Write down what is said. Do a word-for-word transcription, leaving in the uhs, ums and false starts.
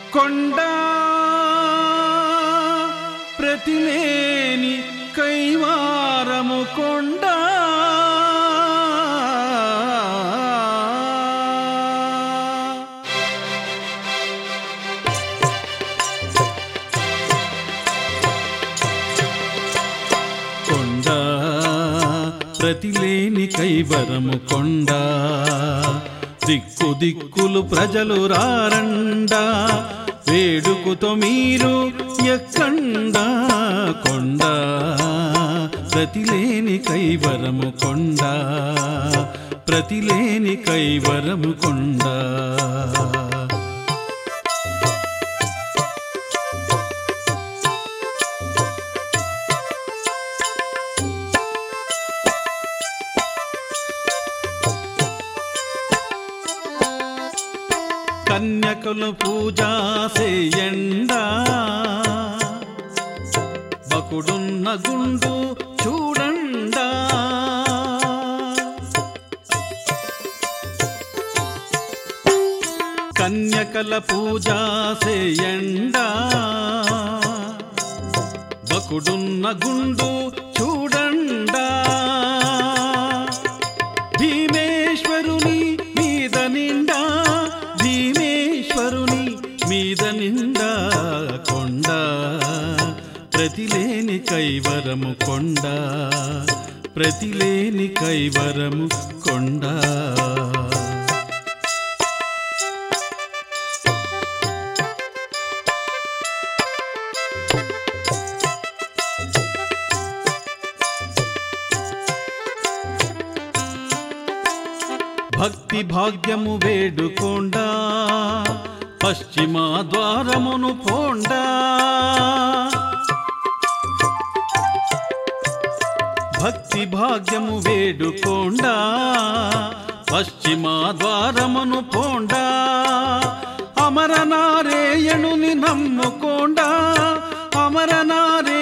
కొండ ప్రతిలేని కైవారము కొండ కొండ ప్రతిలేని కైవరము కొండ దిక్కు దిక్కులు ప్రజలు రారండా వేడుకుతో మీరు ఎక్కండా కొండ ప్రతిలేని కైవరము కొండ ప్రతిలేని కైవరము కొండ కన్యకులు పూజా చేయండా బకుడున్న గుండు చూడండా కన్యకల పూజా చేయండా బకుడున్న గుండు చూడండా భీమేశ్వరుని మీద నిండా భీమేశ్వరుని మీద నిండా కొండ ప్రతిలేని కైవరము కొండ ప్రతిలేని కైవరము కొండ భక్తి భాగ్యము వేడుకోండా పశ్చిమ ద్వారమును పోండా భక్తి భాగ్యము వేడుకోండా పశ్చిమ ద్వారమును పోండా అమరనారాయణుని నమ్ముకోండా అమరనారాయణ